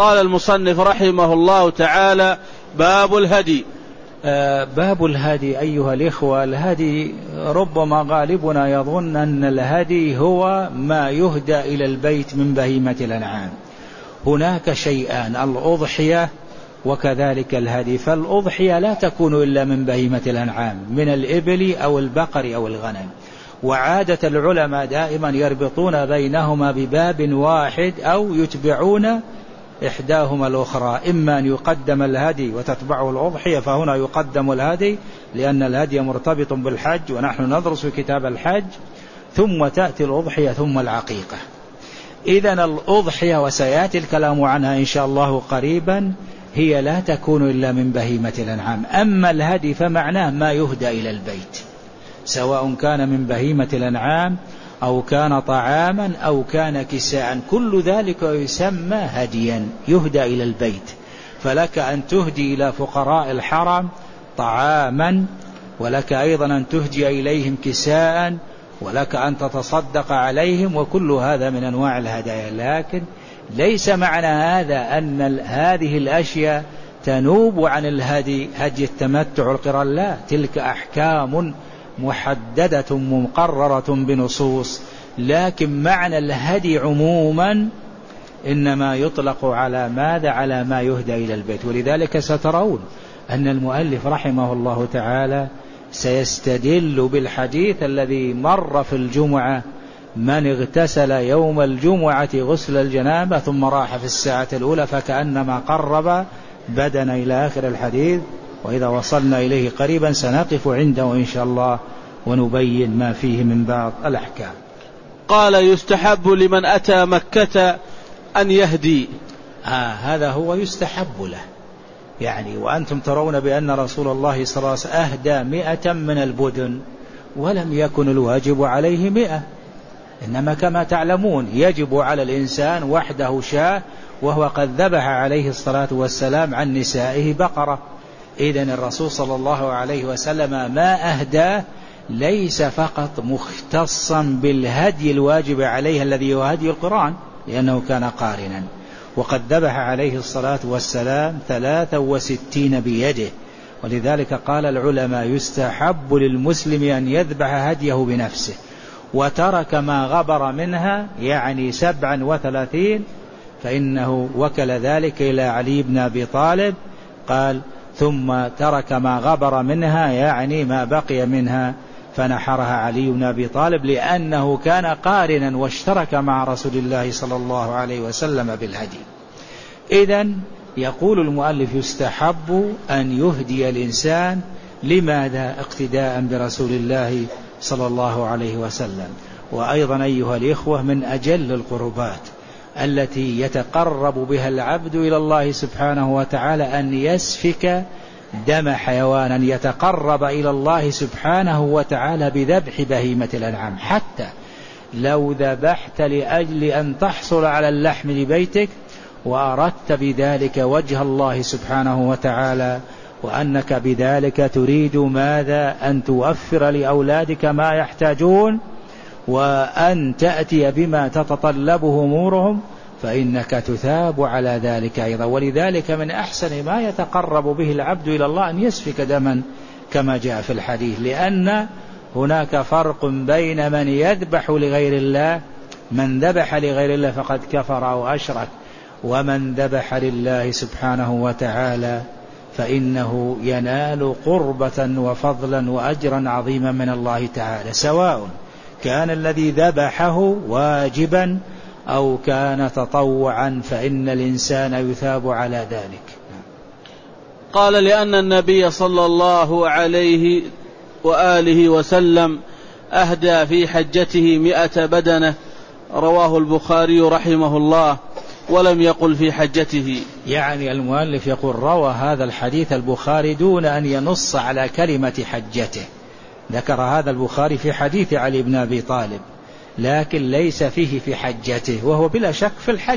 قال المصنف رحمه الله تعالى: باب الهدي. باب الهدي. أيها الإخوة، الهدي ربما غالبنا يظن أن الهدي هو ما يهدى إلى البيت من بهيمة الأنعام. هناك شيئان: الأضحية وكذلك الهدي. فالأضحية لا تكون إلا من بهيمة الأنعام، من الإبل أو البقر أو الغنم. وعادة العلماء دائما يربطون بينهما بباب واحد أو يتبعون إحداهما الأخرى، إما أن يقدم الهدي وتتبعه الأضحية، فهنا يقدم الهدي لأن الهدي مرتبط بالحج ونحن ندرس كتاب الحج، ثم تأتي الأضحية ثم العقيقة. إذن الأضحية وسيأتي الكلام عنها إن شاء الله قريبا هي لا تكون إلا من بهيمة الأنعام. أما الهدي فمعناه ما يهدى إلى البيت، سواء كان من بهيمة الأنعام أو كان طعاما أو كان كساء، كل ذلك يسمى هديا يهدى إلى البيت. فلك أن تهدي إلى فقراء الحرم طعاما، ولك أيضا أن تهدي إليهم كساء، ولك أن تتصدق عليهم، وكل هذا من أنواع الهدايا. لكن ليس معنى هذا أن هذه الأشياء تنوب عن الهدي، هدي التمتع والقران، لا، تلك أحكام محددة مقررة بنصوص. لكن معنى الهدي عموما إنما يطلق على ماذا؟ على ما يهدى إلى البيت. ولذلك سترون أن المؤلف رحمه الله تعالى سيستدل بالحديث الذي مر في الجمعة: من اغتسل يوم الجمعة غسل الجنابة ثم راح في الساعة الأولى فكأنما قرب بدنا، إلى آخر الحديث. وإذا وصلنا إليه قريبا سنقف عنده إن شاء الله ونبين ما فيه من بعض الأحكام. قال: يستحب لمن أتى مكة أن يهدي. هذا هو يستحب له، يعني وأنتم ترون بأن رسول الله صلى الله عليه وسلم أهدى 100 من البدن، ولم يكن الواجب عليه 100، إنما كما تعلمون يجب على الإنسان وحده شاة، وهو قد ذبح عليه الصلاة والسلام عن نسائه بقرة. إذن الرسول صلى الله عليه وسلم ما أهداه ليس فقط مختصا بالهدي الواجب عليه الذي هو هدي القرآن، لأنه كان قارنا، وقد ذبح عليه الصلاة والسلام 63 بيده. ولذلك قال العلماء: يستحب للمسلم أن يذبح هديه بنفسه، وترك ما غبر منها، يعني 37، فإنه وكل ذلك إلى علي بن أبي طالب. قال: ثم ترك ما غبر منها، يعني ما بقي منها، فنحرها علي بن أبي طالب، لأنه كان قارنا واشترك مع رسول الله صلى الله عليه وسلم بالهدي. إذن يقول المؤلف: يستحب أن يهدي الإنسان. لماذا؟ اقتداء برسول الله صلى الله عليه وسلم. وأيضا أيها الإخوة، من أجل القربات التي يتقرب بها العبد إلى الله سبحانه وتعالى أن يسفك دم حيوانا يتقرب إلى الله سبحانه وتعالى بذبح بهيمة الأنعام. حتى لو ذبحت لأجل أن تحصل على اللحم لبيتك وأردت بذلك وجه الله سبحانه وتعالى، وأنك بذلك تريد ماذا؟ أن توفر لأولادك ما يحتاجون، وأن تأتي بما تتطلبه أمورهم، فإنك تثاب على ذلك أيضا. ولذلك من أحسن ما يتقرب به العبد إلى الله أن يسفك دما كما جاء في الحديث، لأن هناك فرق بين من يذبح لغير الله، من ذبح لغير الله فقد كفر أو أشرك، ومن ذبح لله سبحانه وتعالى فإنه ينال قربة وفضلا وأجرا عظيما من الله تعالى، سواء كان الذي ذبحه واجبا أو كان تطوعا، فإن الإنسان يثاب على ذلك. قال: لأن النبي صلى الله عليه وآله وسلم أهدى في حجته 100 بدنة. رواه البخاري رحمه الله، ولم يقل في حجته. يعني المؤلف يقول روى هذا الحديث البخاري دون أن ينص على كلمة حجته. ذكر هذا البخاري في حديث علي بن أبي طالب، لكن ليس فيه في حجته، وهو بلا شك في الحج.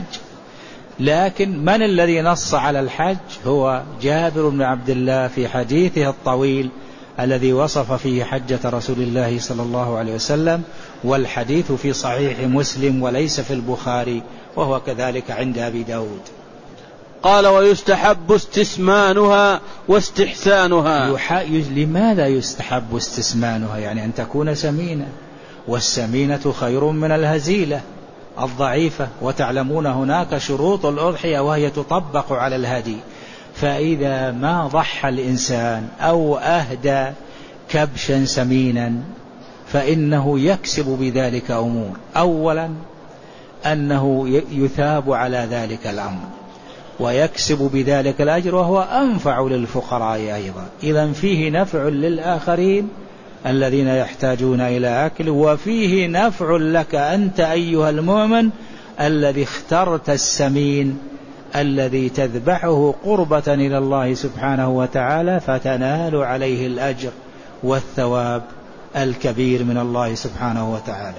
لكن من الذي نص على الحج؟ هو جابر بن عبد الله في حديثه الطويل الذي وصف فيه حجة رسول الله صلى الله عليه وسلم، والحديث في صحيح مسلم وليس في البخاري، وهو كذلك عند أبي داود. قال ويستحب استسمانها واستحسانها. لماذا يستحب استسمانها؟ يعني أن تكون سمينة، والسمينة خير من الهزيلة الضعيفة، وتعلمون هناك شروط الأضحية وهي تطبق على الهدي. فإذا ما ضحى الإنسان أو أهدى كبشا سمينا فإنه يكسب بذلك أمور. أولا أنه يثاب على ذلك الأمر ويكسب بذلك الأجر، وهو أنفع للفقراء أيضا. إذن فيه نفع للآخرين الذين يحتاجون إلى أكل، وفيه نفع لك أنت أيها المؤمن الذي اخترت السمين الذي تذبحه قربة إلى الله سبحانه وتعالى، فتنال عليه الأجر والثواب الكبير من الله سبحانه وتعالى.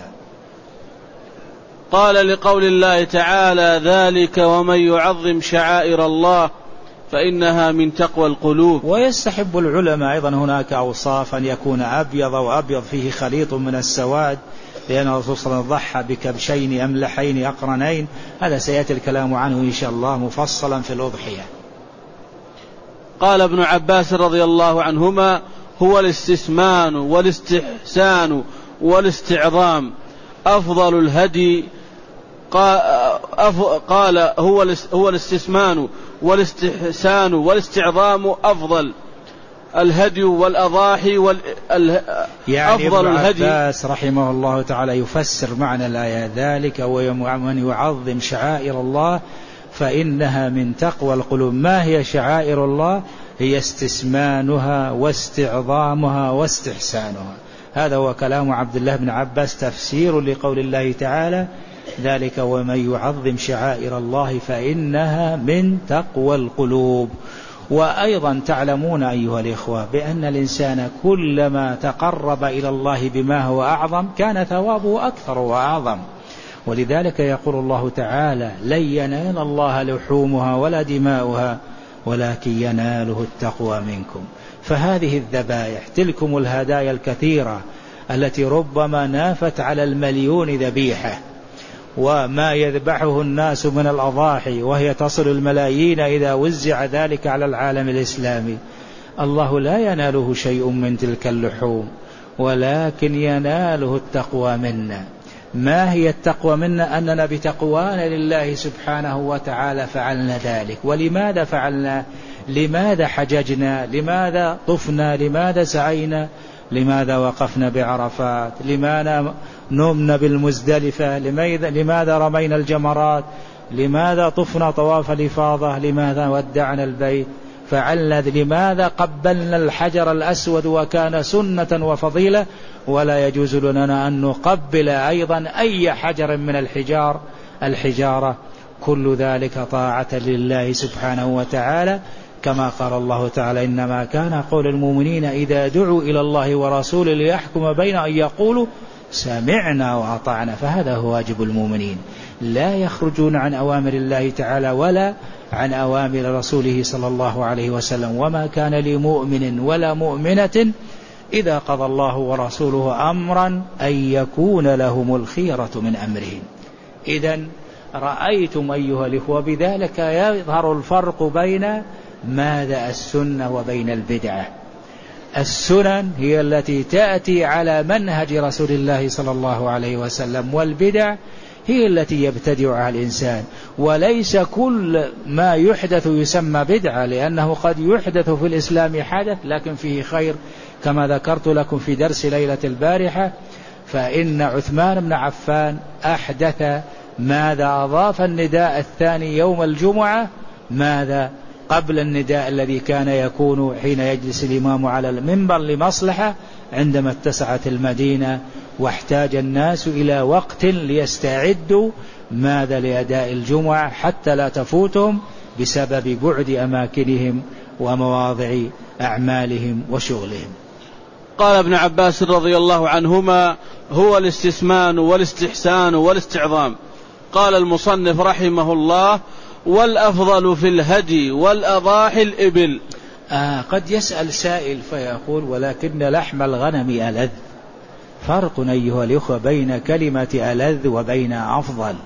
قال لقول الله تعالى ذلك ومن يعظم شعائر الله فإنها من تقوى القلوب. ويستحب العلماء أيضا هناك أوصاف أن يكون أبيض وأبيض فيه خليط من السواد، لأن الرسول صلى الله عليه وسلم ضحى بكبشين أملحين أقرنين. هذا سيأتي الكلام عنه إن شاء الله مفصلا في الأضحية. قال ابن عباس رضي الله عنهما هو الاستسمان والاستحسان والاستعظام أفضل الهدي. قال هو الاستسمان والاستحسان والاستعظام أفضل الهدي والأضاحي يعني ابن عباس رحمه الله تعالى يفسر معنى الآية ذلك ومن يعظم شعائر الله فإنها من تقوى القلوب. ما هي شعائر الله؟ هي استسمانها واستعظامها واستحسانها. هذا هو كلام عبد الله بن عباس تفسير لقول الله تعالى ذلك ومن يعظم شعائر الله فإنها من تقوى القلوب. وأيضا تعلمون أيها الإخوة بأن الإنسان كلما تقرب إلى الله بما هو أعظم كان ثوابه أكثر وأعظم. ولذلك يقول الله تعالى لن ينال الله لحومها ولا دماؤها ولكن يناله التقوى منكم. فهذه الذبائح تلكم الهدايا الكثيرة التي ربما نافت على 1,000,000 ذبيحة، وما يذبحه الناس من الأضاحي وهي تصل الملايين إذا وزع ذلك على العالم الإسلامي، الله لا يناله شيء من تلك اللحوم ولكن يناله التقوى منا. ما هي التقوى منا؟ أننا بتقوانا لله سبحانه وتعالى فعلنا ذلك. ولماذا فعلنا؟ لماذا حججنا؟ لماذا طفنا؟ لماذا سعينا؟ لماذا وقفنا بعرفات؟ لماذا نمنا بالمزدلفة؟ لماذا رمينا الجمرات؟ لماذا طفنا طواف الإفاضة؟ لماذا ودعنا البيت؟ فعلنا لماذا قبلنا الحجر الأسود وكان سنة وفضيلة، ولا يجوز لنا أن نقبل أيضا أي حجر من الحجارة. كل ذلك طاعة لله سبحانه وتعالى، كما قال الله تعالى إنما كان قول المؤمنين إذا دعوا إلى الله ورسوله ليحكم بين أن يقولوا سمعنا وأطعنا. فهذا هو واجب المؤمنين، لا يخرجون عن أوامر الله تعالى ولا عن أوامر رسوله صلى الله عليه وسلم. وما كان لمؤمن ولا مؤمنة إذا قضى الله ورسوله أمرا أن يكون لهم الخيرة من أمرهم. إذن رأيتم أيها الإخوة بذلك يظهر الفرق بين ماذا السنة وبين البدعة. السنن هي التي تأتي على منهج رسول الله صلى الله عليه وسلم، والبدع هي التي يبتدعها الإنسان. وليس كل ما يحدث يسمى بدعة، لأنه قد يحدث في الإسلام حدث لكن فيه خير، كما ذكرت لكم في درس ليلة البارحة. فإن عثمان بن عفان أحدث ماذا؟ أضاف النداء الثاني يوم الجمعة ماذا؟ قبل النداء الذي كان يكون حين يجلس الإمام على المنبر لمصلحة، عندما اتسعت المدينة واحتاج الناس إلى وقت ليستعدوا ماذا؟ لأداء الجمعة حتى لا تفوتهم بسبب بعد أماكنهم ومواضع أعمالهم وشغلهم. قال ابن عباس رضي الله عنهما هو الاستسمان والاستحسان والاستعظام. قال المصنف رحمه الله والأفضل في الهدي والأضاحي الإبل. قد يسأل سائل فيقول ولكن لحم الغنم ألذ. فرق أيها الأخوة بين كلمة ألذ وبين أفضل.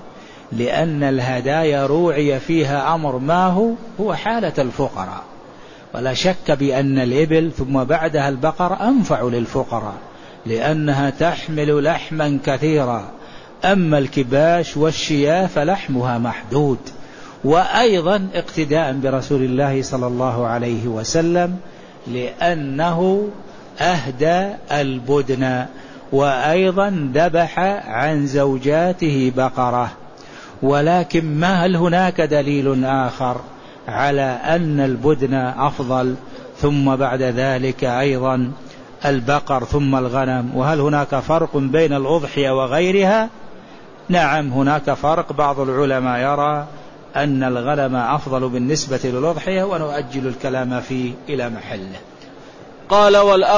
لأن الهدايا روعي فيها أمر ما هو حالة الفقراء، ولا شك بأن الإبل ثم بعدها البقر أنفع للفقراء لأنها تحمل لحما كثيرا، أما الكباش والشياه فلحمها محدود. وأيضا اقتداء برسول الله صلى الله عليه وسلم لأنه أهدى البدن، وأيضا ذبح عن زوجاته بقرة. ولكن ما هل هناك دليل آخر على أن البدن أفضل ثم بعد ذلك أيضا البقر ثم الغنم؟ وهل هناك فرق بين الأضحية وغيرها؟ نعم هناك فرق، بعض العلماء يرى أن الغنم أفضل بالنسبة للأضحية، ونؤجل الكلام فيه إلى محله. قال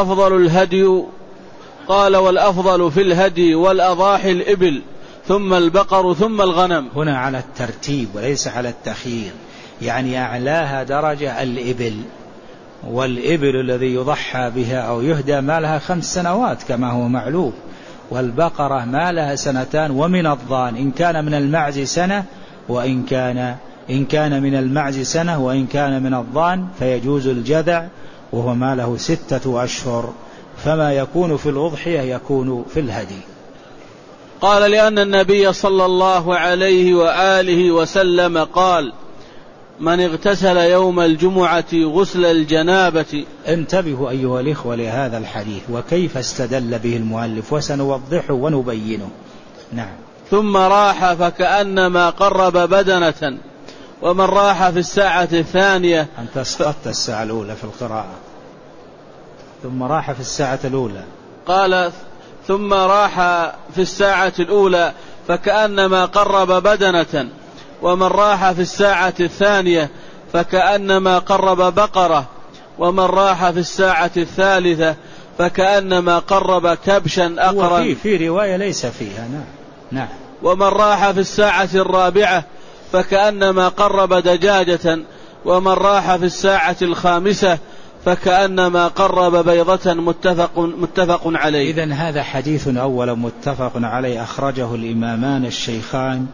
والأفضل في الهدي والأضاحي الإبل ثم البقر ثم الغنم. هنا على الترتيب وليس على التخيير، يعني أعلاها درجة الإبل، والإبل الذي يضحى بها أو يهدى ما لها 5 سنوات كما هو معلوم، والبقرة ما لها 2 سنين، ومن الضان إن كان من المعز سنة، وإن كان من المعز سنة، وإن كان من الضان فيجوز الجذع وهو ما له 6 أشهر. فما يكون في الأضحية يكون في الهدي. قال لأن النبي صلى الله عليه وآله وسلم قال: من اغتسل يوم الجمعة غسل الجنابة. انتبهوا أيها الإخوة لهذا الحديث وكيف استدل به المؤلف، وسنوضحه ونبينه. نعم. ثم راح فكأنما قرب بدنة، ومن راح في الساعة الثانية. أنت اسقطت الساعة الأولى في القراءة. ثم راح في الساعة الأولى. قال: ثم راح في الساعة الأولى فكأنما قرب بدنة، ومن راح في الساعة الثانية فكأنما قرب بقرة، ومن راح في الساعة الثالثة فكأنما قرب كبشا أقرا. في رواية ليس فيها. نعم. ومن راح في الساعة الرابعة فكأنما قرب دجاجة، ومن راح في الساعة الخامسة فكأنما قرب بيضة. متفق عليه. إذن هذا حديث أول متفق عليه، أخرجه الإمامان الشيخان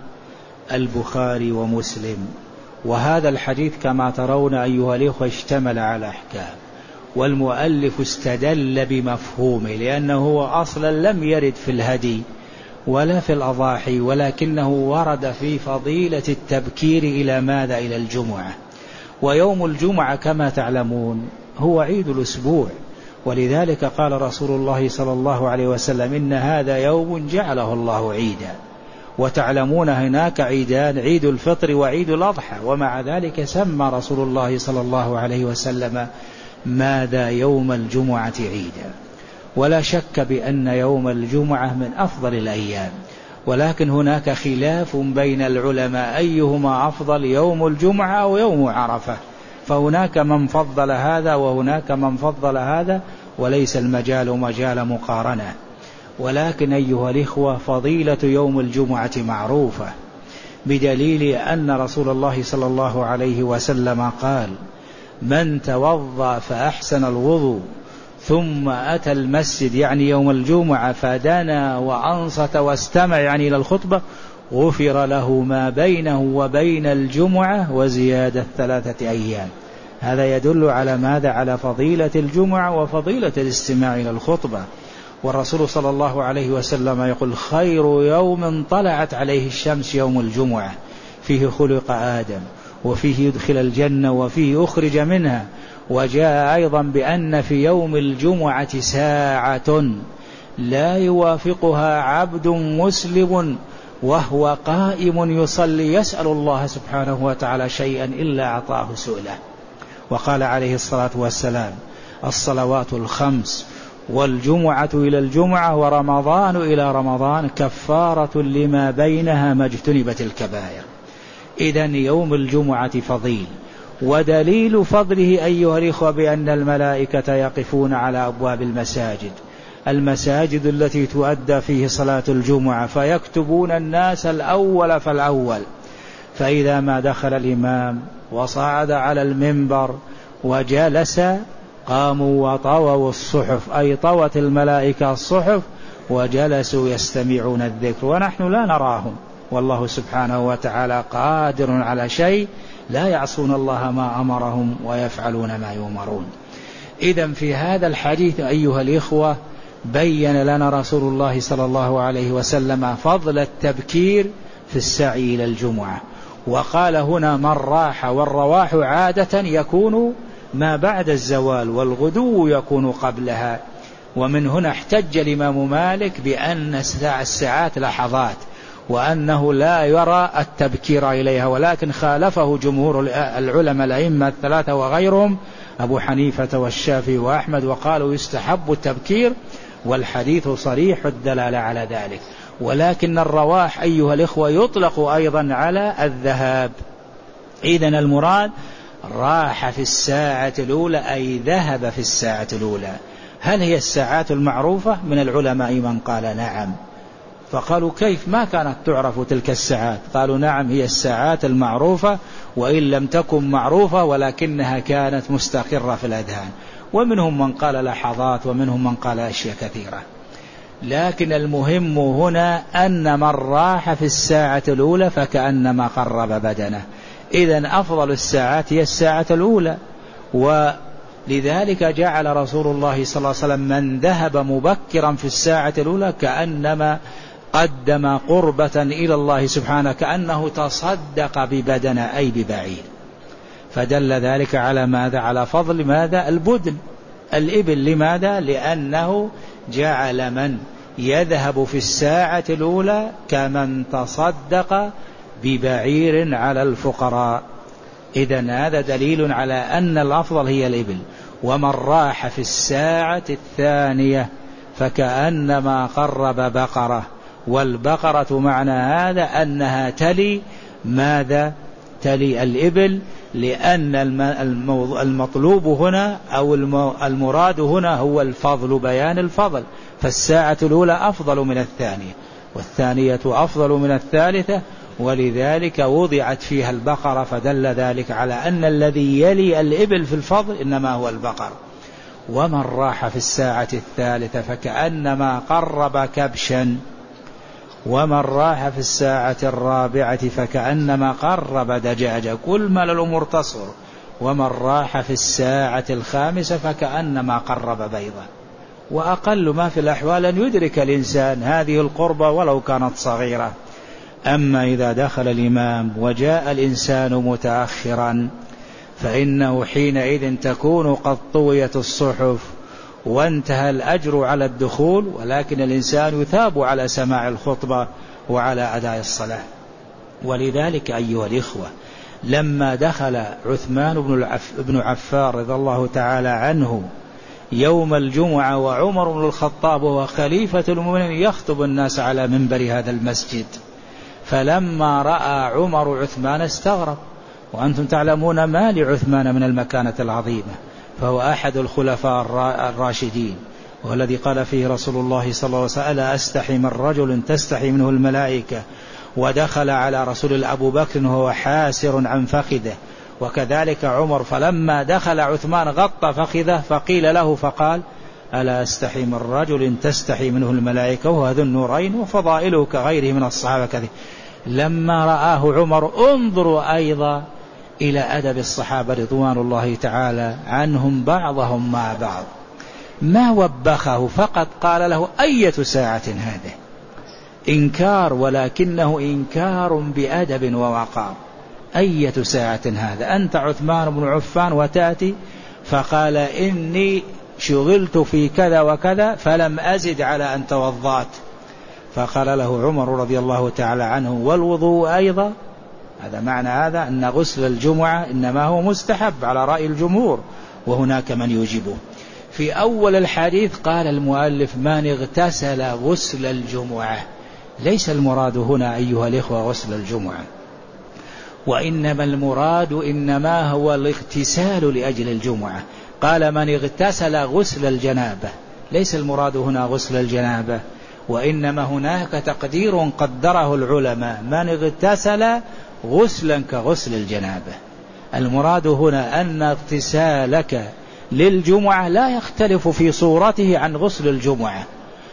البخاري ومسلم. وهذا الحديث كما ترون أيها الإخوة اشتمل على أحكام، والمؤلف استدل بمفهومه، لأنه هو أصلا لم يرد في الهدي ولا في الأضاحي، ولكنه ورد في فضيلة التبكير إلى ماذا؟ إلى الجمعة. ويوم الجمعة كما تعلمون هو عيد الأسبوع، ولذلك قال رسول الله صلى الله عليه وسلم: إن هذا يوم جعله الله عيدا. وتعلمون هناك عيدان، عيد الفطر وعيد الأضحى، ومع ذلك سمى رسول الله صلى الله عليه وسلم ماذا؟ يوم الجمعة عيدا. ولا شك بأن يوم الجمعة من أفضل الأيام، ولكن هناك خلاف بين العلماء أيهما أفضل، يوم الجمعة أو يوم عرفة، فهناك من فضل هذا وهناك من فضل هذا، وليس المجال مجال مقارنة. ولكن أيها الإخوة فضيلة يوم الجمعة معروفة، بدليل أن رسول الله صلى الله عليه وسلم قال: من توضأ فأحسن الوضوء ثم أتى المسجد، يعني يوم الجمعة، فدنا وأنصت واستمع، يعني إلى الخطبة، غفر له ما بينه وبين الجمعة وزيادة 3 أيام. هذا يدل على ماذا؟ على فضيلة الجمعة وفضيلة الاستماع إلى الخطبة. والرسول صلى الله عليه وسلم يقول: خير يوم طلعت عليه الشمس يوم الجمعة، فيه خلق آدم، وفيه يدخل الجنة، وفيه أخرج منها. وجاء أيضا بأن في يوم الجمعة ساعة لا يوافقها عبد مسلم وهو قائم يصلي يسأل الله سبحانه وتعالى شيئا إلا أعطاه سؤله. وقال عليه الصلاة والسلام: الصلوات الخمس والجمعة إلى الجمعة ورمضان إلى رمضان كفارة لما بينها ما اجتنبت الكبائر. إذن يوم الجمعة فضيل، ودليل فضله أيها الإخوة بأن الملائكة يقفون على أبواب المساجد التي تؤدى فيه صلاة الجمعة، فيكتبون الناس الأول فالأول، فإذا ما دخل الإمام وصعد على المنبر وجلس قاموا وطووا الصحف، أي طوت الملائكة الصحف وجلسوا يستمعون الذكر، ونحن لا نراهم والله سبحانه وتعالى قادر على شيء، لا يعصون الله ما أمرهم ويفعلون ما يؤمرون. إذن في هذا الحديث أيها الإخوة بين لنا رسول الله صلى الله عليه وسلم فضل التبكير في السعي إلى الجمعة، وقال هنا من راح، والرواح عادة يكون ما بعد الزوال، والغدو يكون قبلها. ومن هنا احتج الإمام مالك بأن الساعات لحظات، وأنه لا يرى التبكير إليها، ولكن خالفه جمهور العلماء الأئمة الثلاثة وغيرهم أبو حنيفة والشافعي وأحمد، وقالوا يستحب التبكير، والحديث صريح الدلالة على ذلك. ولكن الرواح أيها الإخوة يطلق أيضا على الذهاب. إذن المراد راح في الساعة الأولى أي ذهب في الساعة الأولى. هل هي الساعات المعروفة؟ من العلماء من قال نعم. فقالوا كيف ما كانت تعرف تلك الساعات؟ قالوا نعم هي الساعات المعروفة، وإن لم تكن معروفة ولكنها كانت مستقرة في الأذهان. ومنهم من قال لحظات، ومنهم من قال أشياء كثيرة. لكن المهم هنا أن من راح في الساعة الأولى فكأنما قرب بدنه. إذن أفضل الساعات هي الساعة الأولى، ولذلك جعل رسول الله صلى الله عليه وسلم من ذهب مبكرا في الساعة الأولى كأنما قدم قربة إلى الله سبحانه، كأنه تصدق ببدنه أي ببعير. فدل ذلك على ماذا؟ على فضل ماذا؟ البدن، الإبل. لماذا؟ لأنه جعل من يذهب في الساعة الأولى كمن تصدق ببعير على الفقراء. إذن هذا دليل على أن الأفضل هي الإبل. ومن راح في الساعة الثانية فكأنما قرب بقرة، والبقرة معنى هذا أنها تلي ماذا؟ تلي الإبل، لأن المطلوب هنا أو المراد هنا هو الفضل، بيان الفضل. فالساعة الأولى أفضل من الثانية، والثانية أفضل من الثالثة، ولذلك وضعت فيها البقرة، فدل ذلك على أن الذي يلي الإبل في الفضل إنما هو البقر. ومن راح في الساعة الثالثة فكأنما قرب كبشا، ومن راح في الساعة الرابعة فكأنما قرب دجاجة. كل ما الأمور تصر. ومن راح في الساعة الخامسة فكأنما قرب بيضا. وأقل ما في الأحوال أن يدرك الإنسان هذه القربة ولو كانت صغيرة. أما إذا دخل الإمام وجاء الإنسان متأخرا فإنه حينئذ تكون قد طويت الصحف وانتهى الأجر على الدخول، ولكن الإنسان يثاب على سماع الخطبة وعلى أداء الصلاة. ولذلك أيها الإخوة لما دخل عثمان بن عفان رضي الله تعالى عنه يوم الجمعة وعمر بن الخطاب وهو خليفة المؤمنين يخطب الناس على منبر هذا المسجد، فلما رأى عمر عثمان استغرب. وأنتم تعلمون ما لعثمان من المكانة العظيمة، فهو أحد الخلفاء الراشدين، والذي قال فيه رسول الله صلى الله عليه وسلم ألا أستحي من رجل تستحي منه الملائكة. ودخل على رسول أبو بكر وهو حاسر عن فخذه، وكذلك عمر. فلما دخل عثمان غطى فخذه فقيل له فقال ألا أستحي من رجل تستحي منه الملائكة وهو ذو النورين وفضائله كغيره من الصحابة كثير. لما رآه عمر انظروا أيضا إلى أدب الصحابة رضوان الله تعالى عنهم بعضهم مع بعض، ما وبخه فقط قال له أية ساعة هذه؟ إنكار، ولكنه إنكار بأدب ووقار. أية ساعة هذا؟ أنت عثمان بن عفان وتأتي؟ فقال إني شغلت في كذا وكذا فلم أزد على أن توضأت. فقال له عمر رضي الله تعالى عنه والوضوء أيضا؟ هذا معنى هذا أن غسل الجمعة إنما هو مستحب على رأي الجمهور، وهناك من يوجبه. في أول الحديث قال المؤلف من اغتسل غسل الجمعة، ليس المراد هنا أيها الإخوة غسل الجمعة، وإنما المراد إنما هو الاغتسال لأجل الجمعة. قال من اغتسل غسل الجنابة، ليس المراد هنا غسل الجنابة، وإنما هناك تقدير قدره العلماء من اغتسل غسلا كغسل الجنابة. المراد هنا أن اغتسالك للجمعة لا يختلف في صورته عن غسل الجمعة،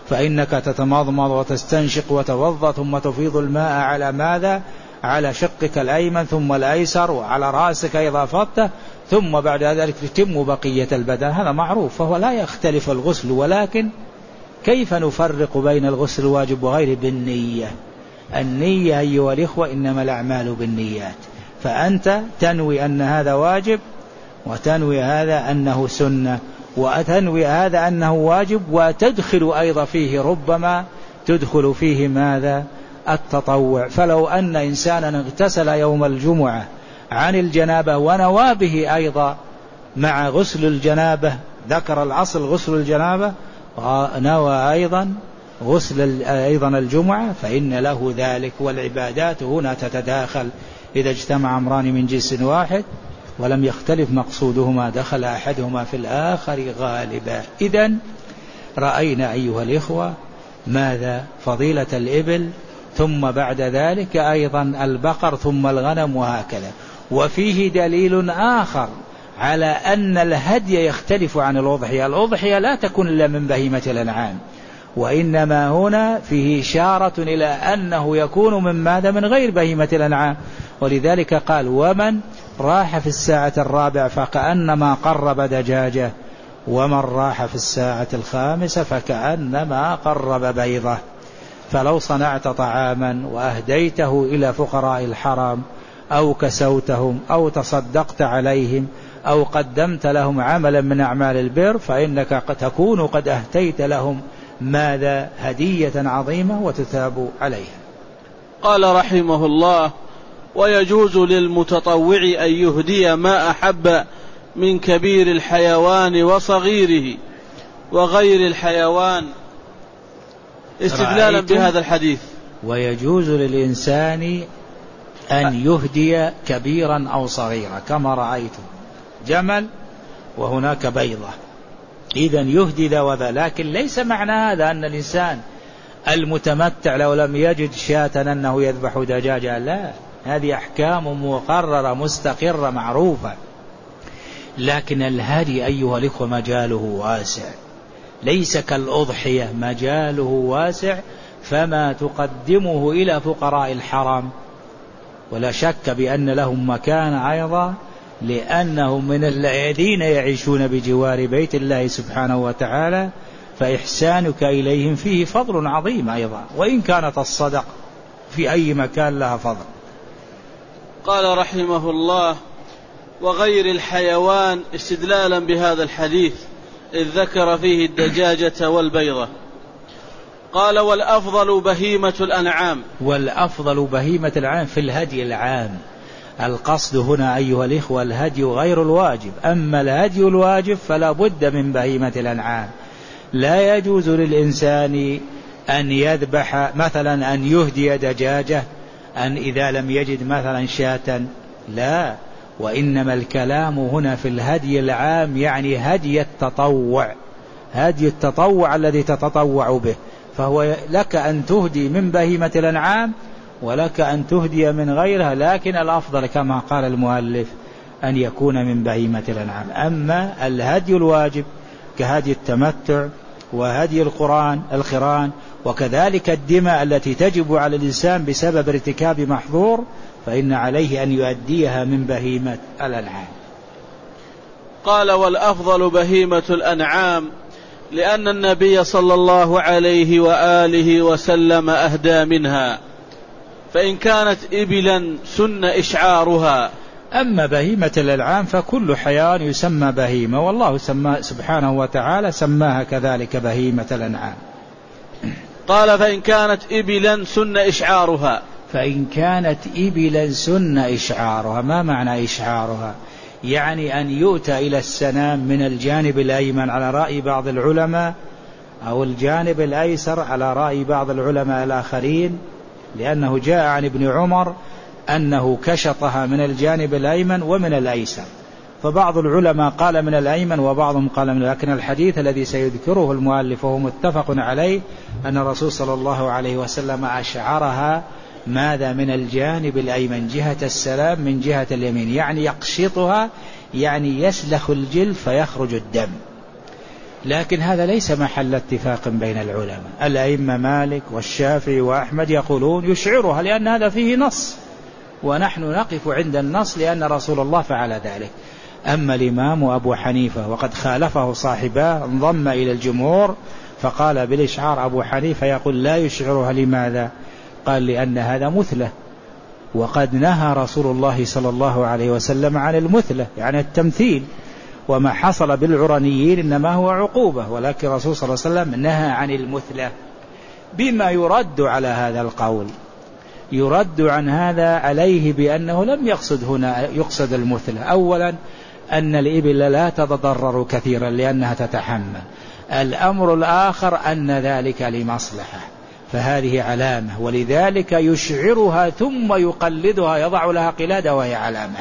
فإنك تتمضمض وتستنشق وتوضأ ثم تفيض الماء على ماذا؟ على شقك الأيمن ثم الأيسر وعلى رأسك إذا أفضته، ثم بعد ذلك تتم بقية البدن. هذا معروف، فهو لا يختلف الغسل، ولكن كيف نفرق بين الغسل الواجب وغيره؟ بالنية. النية أيها الإخوة إنما الأعمال بالنيات، فأنت تنوي أن هذا واجب، وتنوي هذا أنه سنة، وتنوي هذا أنه واجب، وتدخل أيضا فيه ربما تدخل فيه ماذا؟ التطوع. فلو أن إنسانا اغتسل يوم الجمعة عن الجنابة ونوى به أيضا مع غسل الجنابة، ذكر الأصل غسل الجنابة ونوى أيضا غسل أيضا الجمعة، فإن له ذلك. والعبادات هنا تتداخل، إذا اجتمع أمران من جنس واحد ولم يختلف مقصودهما دخل أحدهما في الآخر غالبا. إذن رأينا أيها الإخوة ماذا؟ فضيلة الإبل، ثم بعد ذلك أيضا البقر، ثم الغنم، وهكذا. وفيه دليل آخر على أن الهدي يختلف عن الأضحية. الأضحية لا تكون إلا من بهيمة الأنعام، وإنما هنا فيه إشارة إلى أنه يكون من ماذا؟ من غير بهيمة الأنعام. ولذلك قال: ومن راح في الساعة الرابعة فكأنما قرب دجاجة، ومن راح في الساعة الخامسة فكأنما قرب بيضة. فلو صنعت طعاما وأهديته إلى فقراء الحرم، أو كسوتهم، أو تصدقت عليهم، أو قدمت لهم عملا من أعمال البر، فإنك تكون قد أهديت لهم ماذا؟ هدية عظيمة وتثاب عليها. قال رحمه الله: ويجوز للمتطوع أن يهدي ما أحب من كبير الحيوان وصغيره وغير الحيوان، استدلالا بهذا الحديث. ويجوز للإنسان أن يهدي كبيرا أو صغيرا، كما رأيتم جمل وهناك بيضة، إذن يهدي ذا وذا. لكن ليس معنى هذا أن الإنسان المتمتع لو لم يجد شاة أنه يذبح دجاجة، لا، هذه أحكام مقررة مستقرة معروفة. لكن الهدي أيها الإخوة مجاله واسع، ليس كالأضحية، مجاله واسع، فما تقدمه إلى فقراء الحرم، ولا شك بأن لهم مكان أيضا، لأنهم من الذين يعيشون بجوار بيت الله سبحانه وتعالى، فإحسانك إليهم فيه فضل عظيم أيضا، وإن كانت الصدق في أي مكان لها فضل. قال رحمه الله: وغير الحيوان، استدلالا بهذا الحديث إذ ذكر فيه الدجاجة والبيضة. قال: والأفضل بهيمة الأنعام. والأفضل بهيمة الأنعام في الهدي العام. القصد هنا أيها الإخوة الهدي غير الواجب. أما الهدي الواجب فلا بد من بهيمة الأنعام. لا يجوز للإنسان أن يذبح مثلا، أن يهدي دجاجة، أن إذا لم يجد مثلا شاة، لا، وإنما الكلام هنا في الهدي العام، يعني هدي التطوع، هدي التطوع الذي تتطوع به. فهو لك أن تهدي من بهيمة الأنعام، ولك أن تهدي من غيرها، لكن الأفضل كما قال المؤلف أن يكون من بهيمة الأنعام. أما الهدي الواجب كهدي التمتع وهدي القران، وكذلك الدماء التي تجب على الإنسان بسبب ارتكاب محظور، فإن عليه أن يؤديها من بهيمة الأنعام. قال: والأفضل بهيمة الأنعام، لأن النبي صلى الله عليه وآله وسلم أهدى منها، فإن كانت إبلا سن إشعارها. أما بهيمة الأنعام فكل حيوان يسمى بهيمة، والله سبحانه وتعالى سماها كذلك بهيمة الأنعام. قال: فإن كانت إبلا سن إشعارها. فإن كانت إبلا سن إشعارها. ما معنى إشعارها؟ يعني أن يؤتى إلى السنام من الجانب الأيمن على رأي بعض العلماء، أو الجانب الأيسر على رأي بعض العلماء الآخرين، لأنه جاء عن ابن عمر أنه كشطها من الجانب الأيمن ومن الأيسر، فبعض العلماء قال من الأيمن وبعضهم قال من، لكن الحديث الذي سيذكره المؤلف وهو متفق عليه أن الرسول صلى الله عليه وسلم أشعرها ماذا؟ من الجانب الأيمن، جهة السلام من جهة اليمين، يعني يقشطها، يعني يسلخ الجلد فيخرج الدم. لكن هذا ليس محل اتفاق بين العلماء. الأئمة مالك والشافعي وأحمد يقولون يشعرها لأن هذا فيه نص، ونحن نقف عند النص لأن رسول الله فعل ذلك. أما الإمام أبو حنيفة وقد خالفه صاحباه انضم إلى الجمهور فقال بالإشعار. أبو حنيفة يقول لا يشعرها. لماذا؟ قال لأن هذا مثلة، وقد نهى رسول الله صلى الله عليه وسلم عن المثلة يعني التمثيل، وما حصل بالعرنيين إنما هو عقوبة، ولكن الرسول صلى الله عليه وسلم نهى عن المثلة. بما يرد على هذا القول، يرد عن هذا عليه بأنه لم يقصد هنا يقصد المثلة. أولا أن الإبل لا تتضرر كثيرا لأنها تتحمل. الأمر الآخر أن ذلك لمصلحة، فهذه علامة، ولذلك يشعرها ثم يقلدها، يضع لها قلادة وهي علامة.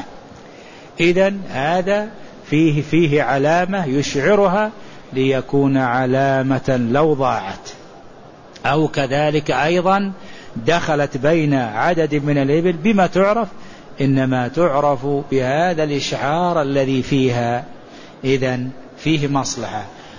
إذن هذا فيه علامة يشعرها ليكون علامة لو ضاعت. أو كذلك أيضا دخلت بين عدد من الإبل بما تعرف، إنما تعرف بهذا الإشعار الذي فيها. إذن فيه مصلحة.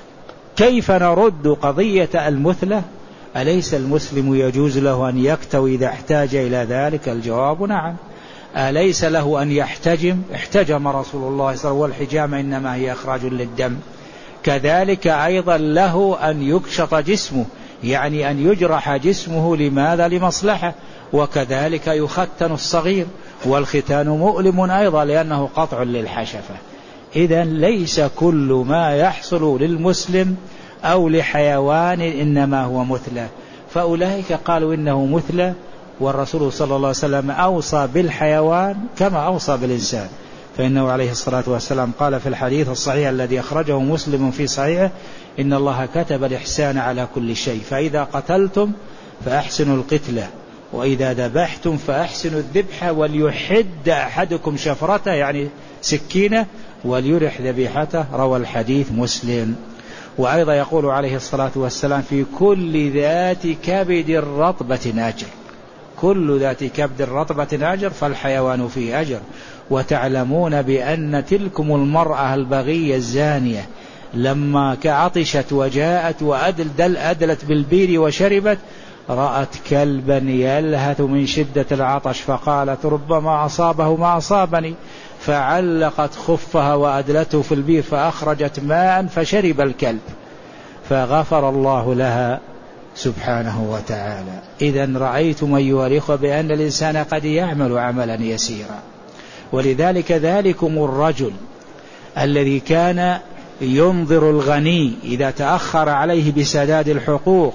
كيف نرد قضية المثلة؟ أليس المسلم يجوز له أن يكتوي إذا احتاج إلى ذلك؟ الجواب نعم. أليس له أن يحتجم؟ احتجم رسول الله صلى الله عليه وسلم، والحجامة إنما هي إخراج للدم. كذلك أيضا له أن يكشط جسمه، يعني أن يجرح جسمه. لماذا؟ لمصلحة. وكذلك يختن الصغير، والختان مؤلم أيضا لأنه قطع للحشفة. إذن ليس كل ما يحصل للمسلم أو لحيوان إنما هو مثلة. فأولئك قالوا إنه مثلة، والرسول صلى الله عليه وسلم أوصى بالحيوان كما أوصى بالإنسان. فإنه عليه الصلاة والسلام قال في الحديث الصحيح الذي أخرجه مسلم في صحيحه: إن الله كتب الإحسان على كل شيء، فإذا قتلتم فأحسنوا القتلة، وإذا ذبحتم فأحسنوا الذبح، وليحد أحدكم شفرته يعني سكينة، وليرح ذبيحته. روى الحديث مسلم. وأيضا يقول عليه الصلاة والسلام: في كل ذات كبد رطبة أجر. كل ذات كبد رطبة أجر، فالحيوان فيه أجر. وتعلمون بأن تلكم المرأة البغية الزانية لما عطشت وجاءت وأدلت بالبير وشربت، رأت كلبا يلهث من شدة العطش فقالت: ربما أصابه ما أصابني، فعلقت خفها وأدلته في البير فأخرجت ماء فشرب الكلب، فغفر الله لها سبحانه وتعالى. إذن رأيتم أيها الإخوة بأن الإنسان قد يعمل عملا يسيرا. ولذلك ذلكم الرجل الذي كان ينظر الغني إذا تأخر عليه بسداد الحقوق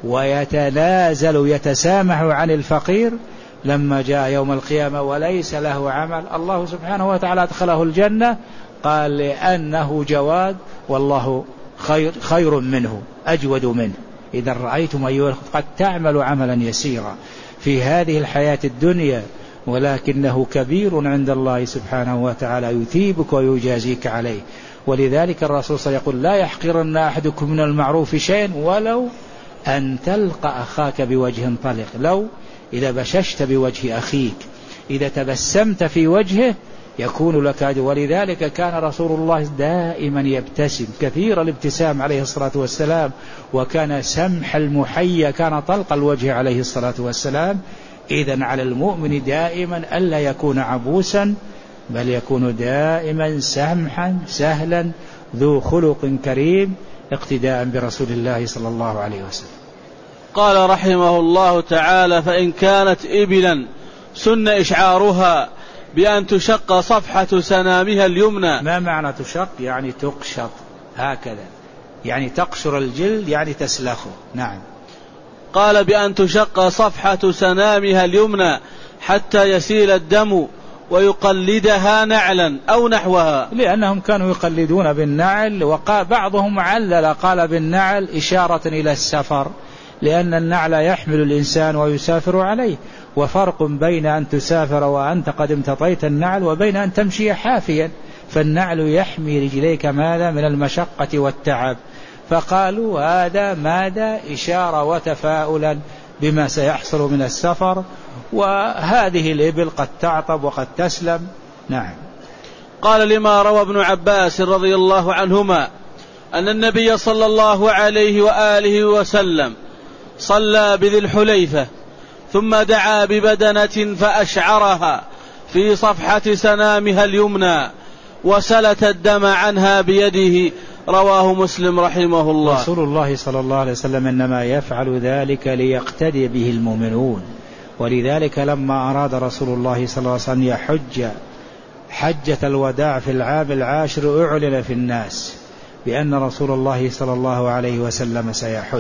ويتنازل يتسامح عن الفقير، لما جاء يوم القيامة وليس له عمل، الله سبحانه وتعالى أدخله الجنة، قال لأنه جواد والله خير منه أجود منه. إذا رأيتم أيها قد تعمل عملا يسيرا في هذه الحياة الدنيا، ولكنه كبير عند الله سبحانه وتعالى، يثيبك ويجازيك عليه. ولذلك الرسول صلى الله عليه وسلم يقول: لا يحقرن أحدكم من المعروف شيئا ولو أن تلقى أخاك بوجه طلق. لو إذا بششت بوجه أخيك، إذا تبسمت في وجهه يكون لك أجر. ولذلك كان رسول الله دائما يبتسم كثير الابتسام عليه الصلاة والسلام، وكان سمح المحيا، كان طلق الوجه عليه الصلاة والسلام. إذن على المؤمن دائما ألا يكون عبوسا، بل يكون دائما سمحا سهلا ذو خلق كريم، اقتداء برسول الله صلى الله عليه وسلم. قال رحمه الله تعالى: فإن كانت إبلا سن إشعارها بأن تشق صفحة سنامها اليمنى. ما معنى تشق؟ يعني تقشط هكذا، يعني تقشر الجلد، يعني تسلخه. نعم. قال: بأن تشق صفحة سنامها اليمنى حتى يسيل الدم، ويقلدها نعلا أو نحوها. لأنهم كانوا يقلدون بالنعل، وبعضهم علل قال بالنعل إشارة إلى السفر، لأن النعل يحمل الإنسان ويسافر عليه، وفرق بين أن تسافر وأنت قد امتطيت النعل وبين أن تمشي حافيا، فالنعل يحمي رجليك ماذا من المشقة والتعب. فقالوا هذا ماذا إشارة وتفاؤلا بما سيحصل من السفر، وهذه الإبل قد تعطب وقد تسلم. نعم. قال: لما روى ابن عباس رضي الله عنهما أن النبي صلى الله عليه وآله وسلم صلى بذي الحليفة ثم دعا ببدنة فأشعرها في صفحة سنامها اليمنى وسلت الدم عنها بيده، رواه مسلم رحمه الله. رسول الله صلى الله عليه وسلم إنما يفعل ذلك ليقتدي به المؤمنون، ولذلك لما أراد رسول الله صلى الله عليه وسلم يحج حجة الوداع في العام 10 أعلن في الناس بأن رسول الله صلى الله عليه وسلم سيحج،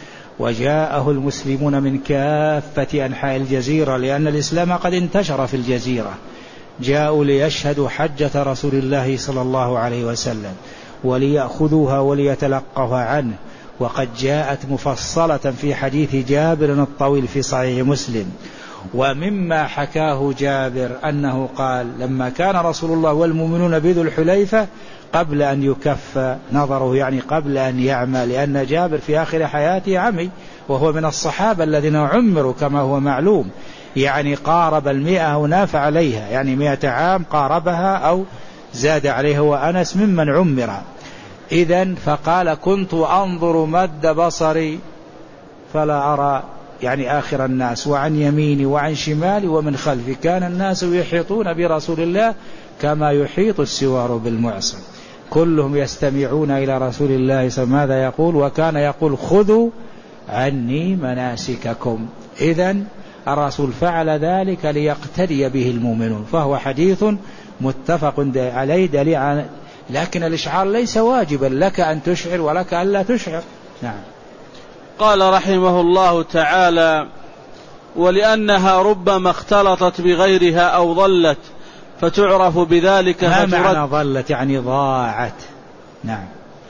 وجاءه المسلمون من كافة أنحاء الجزيرة لأن الإسلام قد انتشر في الجزيرة، جاءوا ليشهدوا حجة رسول الله صلى الله عليه وسلم وليأخذوها وليتلقوها عنه، وقد جاءت مفصلة في حديث جابر الطويل في صحيح مسلم. ومما حكاه جابر أنه قال لما كان رسول الله والمؤمنون بذو الحليفة قبل أن يكف نظره، يعني قبل أن يعمى، لأن جابر في آخر حياته عمي وهو من الصحابة الذين عمروا كما هو معلوم، يعني قارب 100 وناف عليها، يعني 100 عام قاربها أو زاد عليها، وأنس ممن عمر. إذن فقال كنت أنظر مد بصري فلا أرى يعني آخر الناس، وعن يميني وعن شمالي ومن خلفي كان الناس يحيطون برسول الله كما يحيط السوار بالمعصم، كلهم يستمعون إلى رسول الله ماذا يقول، وكان يقول خذوا عني مناسككم. إذن الرسول فعل ذلك ليقتدي به المؤمنون، فهو حديث متفق عليه دليل، لكن الإشعار ليس واجبا، لك أن تشعر ولك أن لا تشعر. نعم. قال رحمه الله تعالى: ولأنها ربما اختلطت بغيرها أو ضلت فتعرف بذلك. ما معنى ضلت؟ يعني ضاعت. نعم.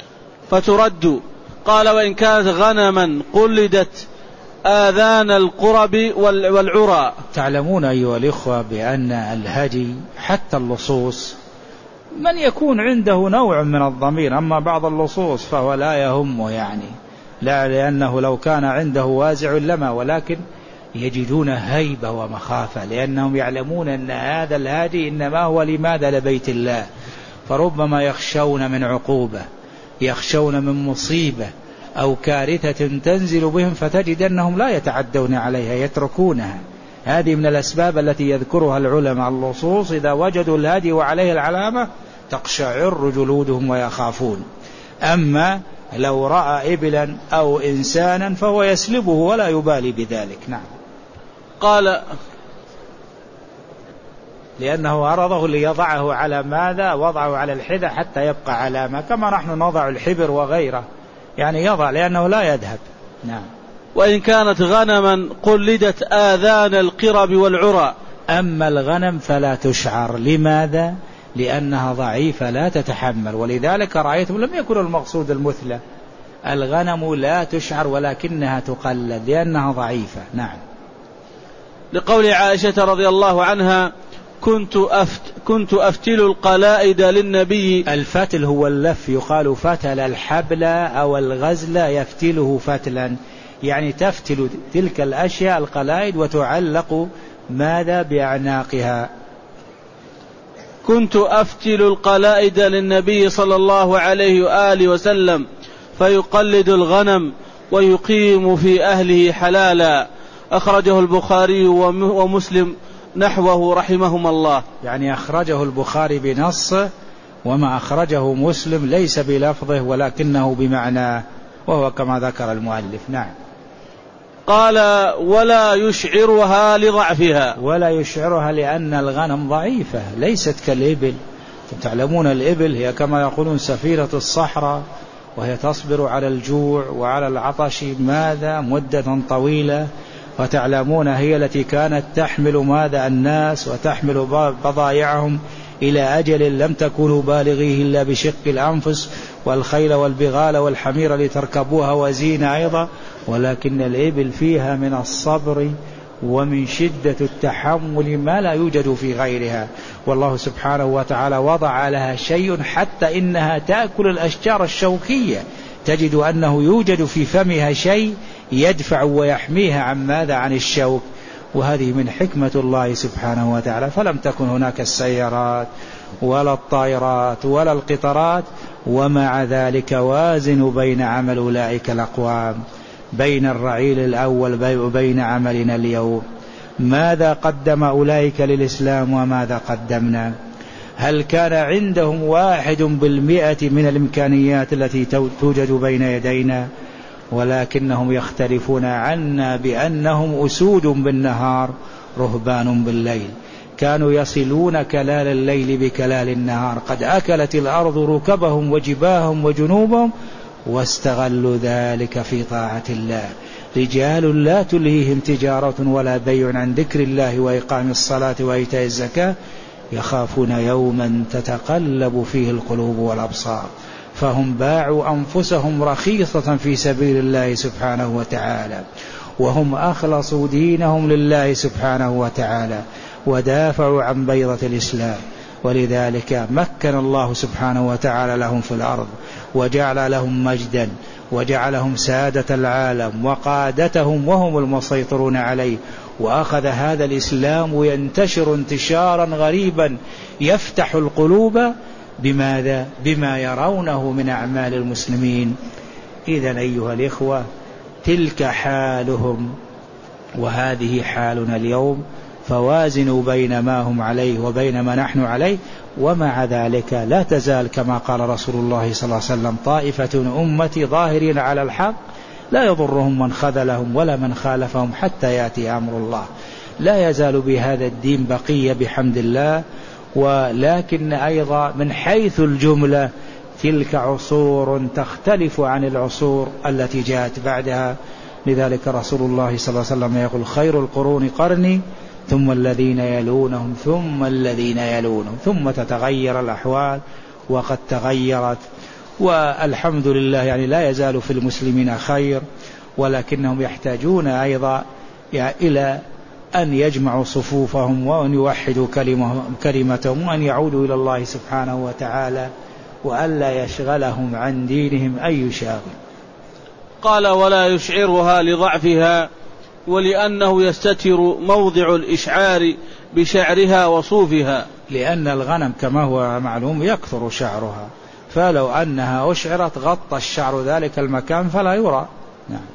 فترد. قال: وإن كانت غنما قلدت آذان القرب والعرى. تعلمون أيها الإخوة بأن الهدي حتى اللصوص من يكون عنده نوع من الضمير، أما بعض اللصوص فهو لا يهمه، يعني لا، لأنه لو كان عنده وازع لما، ولكن يجدون هيبة ومخافة لأنهم يعلمون أن هذا الهادي إنما هو لماذا لبيت الله، فربما يخشون من عقوبة، يخشون من مصيبة أو كارثة تنزل بهم، فتجد أنهم لا يتعدون عليها، يتركونها. هذه من الأسباب التي يذكرها العلماء، اللصوص إذا وجدوا الهادي وعليه العلامة تقشعر جلودهم ويخافون. أما لو رأى إبلا أو إنسانا فهو يسلبه ولا يبالي بذلك. نعم. قال: لأنه عرضه ليضعه على ماذا؟ وضعه على الحذاء حتى يبقى علامة، كما نحن نضع الحبر وغيره، يعني يضع لأنه لا يذهب. نعم. وإن كانت غنما قلدت آذان القرب والعرى. أما الغنم فلا تشعر، لماذا؟ لأنها ضعيفة لا تتحمل، ولذلك رأيتم لم يكن المقصود المثلى، الغنم لا تشعر ولكنها تقلد لأنها ضعيفة. نعم. لقول عائشة رضي الله عنها: كنت أفتل القلائد للنبي. الفتل هو اللف، يقال فتل الحبل أو الغزل يفتله فتلا، يعني تفتل تلك الأشياء القلائد وتعلق ماذا بأعناقها. كنت أفتل القلائد للنبي صلى الله عليه وآله وسلم فيقلد الغنم ويقيم في أهله حلالا. أخرجه البخاري ومسلم نحوه رحمهما الله. يعني أخرجه البخاري بنصه، وما أخرجه مسلم ليس بلفظه ولكنه بمعناه، وهو كما ذكر المؤلف. نعم. قال: ولا يشعرها لضعفها. ولا يشعرها لأن الغنم ضعيفة ليست كالإبل. تعلمون الإبل هي كما يقولون سفينة الصحراء، وهي تصبر على الجوع وعلى العطش ماذا مدة طويلة، وتعلمون هي التي كانت تحمل ماذا الناس وتحمل بضائعهم إلى أجل لم تكونوا بالغيه إلا بشق الأنفس، والخيل والبغال والحمير لتركبوها وزينة أيضا، ولكن الإبل فيها من الصبر ومن شدة التحمل ما لا يوجد في غيرها. والله سبحانه وتعالى وضع لها شيء حتى إنها تأكل الأشجار الشوكية، تجد أنه يوجد في فمها شيء يدفع ويحميها عن ماذا؟ عن الشوك. وهذه من حكمة الله سبحانه وتعالى. فلم تكن هناك السيارات ولا الطائرات ولا القطارات، ومع ذلك وازنوا بين عمل أولئك الأقوام، بين الرعيل الأول وبين عملنا اليوم. ماذا قدم أولئك للإسلام وماذا قدمنا؟ هل كان عندهم 1% من الإمكانيات التي توجد بين يدينا؟ ولكنهم يختلفون عنا بأنهم أسود بالنهار رهبان بالليل، كانوا يصلون كلال الليل بكلال النهار، قد أكلت الأرض ركبهم وجباههم وجنوبهم واستغلوا ذلك في طاعة الله. رجال لا تلهيهم تجارة ولا بيع عن ذكر الله وإقام الصلاة وإيتاء الزكاة يخافون يوما تتقلب فيه القلوب والأبصار، فهم باعوا أنفسهم رخيصة في سبيل الله سبحانه وتعالى، وهم أخلصوا دينهم لله سبحانه وتعالى ودافعوا عن بيضة الإسلام. ولذلك مكن الله سبحانه وتعالى لهم في الأرض وجعل لهم مجدا وجعلهم سادة العالم وقادتهم وهم المسيطرون عليه. وأخذ هذا الإسلام ينتشر انتشارا غريبا يفتح القلوب بماذا؟ بما يرونه من أعمال المسلمين. إذن أيها الإخوة تلك حالهم وهذه حالنا اليوم، فوازنوا بين ما هم عليه وبين ما نحن عليه. ومع ذلك لا تزال كما قال رسول الله صلى الله عليه وسلم طائفة أمتي ظاهرين على الحق لا يضرهم من خذلهم ولا من خالفهم حتى يأتي أمر الله. لا يزال بهذا الدين بقية بحمد الله. ولكن أيضا من حيث الجملة تلك عصور تختلف عن العصور التي جاءت بعدها. لذلك رسول الله صلى الله عليه وسلم يقول خير القرون قرني ثم الذين يلونهم ثم الذين يلونهم، ثم تتغير الأحوال وقد تغيرت. والحمد لله يعني لا يزال في المسلمين خير، ولكنهم يحتاجون أيضا إلى أن يجمعوا صفوفهم وأن يوحدوا كلمتهم وأن يعودوا إلى الله سبحانه وتعالى وألا يشغلهم عن دينهم أي شاغل. قال ولا يشعرها لضعفها ولأنه يستتر موضع الإشعار بشعرها وصوفها، لأن الغنم كما هو معلوم يكثر شعرها، فلو أنها أشعرت غطى الشعر ذلك المكان فلا يرى. نعم.